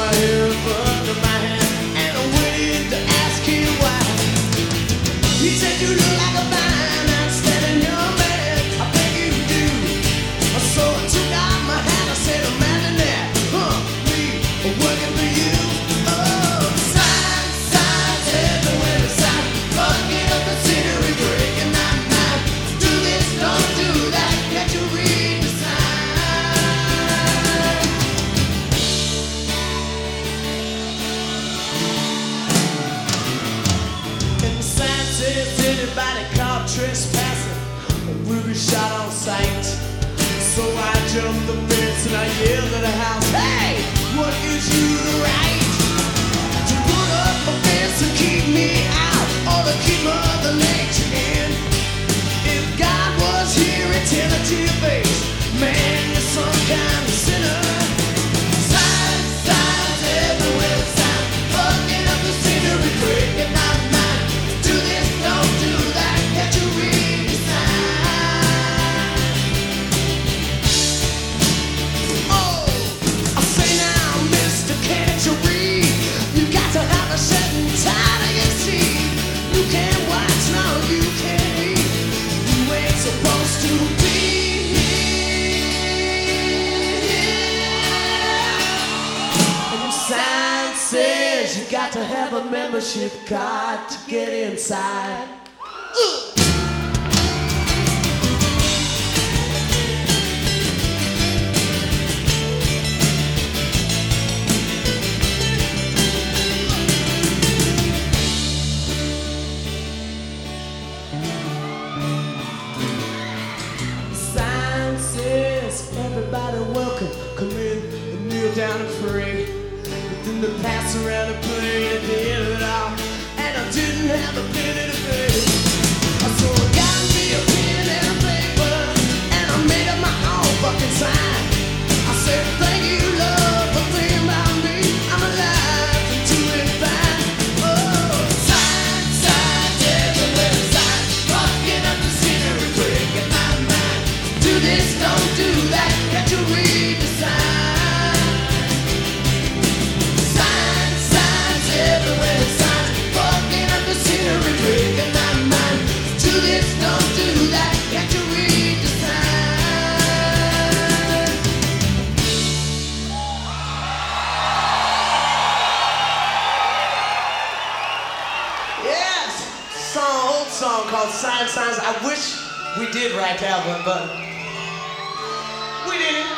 my hair up under my hand, and I waited to ask him why. He said, you look like a fine, outstanding young man. I think you do. So I took out my hat, I said, imagine that, me working for you. Oh, signs, signs everywhere beside, fucking up the scenery, breaking my mind. Do this, don't do that, can't you read the sign? And the sign says anybody caught trespassing will be shot on sight. So I jumped the fence and I yelled at the house, hey, what gives you the right to put up a fence to keep me out or to keep Mother Nature in? If God was here, he'd tell it to your face, man, you're some kind of sinner. Signs, signs everywhere, signs, fucking up the scenery, breaking my mind. Do this, don't do that, can't you read the sign? Oh, I say now, mister, can't you read? You got to have a certain time to get seed. You can't watch, no, you can't eat. You ain't supposed to be here. And the sign says you got to have a membership card to get inside. Sign says everybody welcome, come in and kneel down and pray. But then they pass around and play at the end of it all, and I didn't have a penny to pay. So I got me a pen and a paper, and I made up my own fucking sign. I said, thank you, Lord, for thinking about me. I'm alive and doing fine. Oh, sign, signs everywhere, signs, fucking up the scenery, breaking my mind. Do this, don't do that, can't you read the sign? Signs, signs everywhere, signs, fucking up the scenery, breaking my mind. Do this, don't do that, can't you read the sign? Yes, old song called Signs, Signs. I wish we did write that one, but we didn't.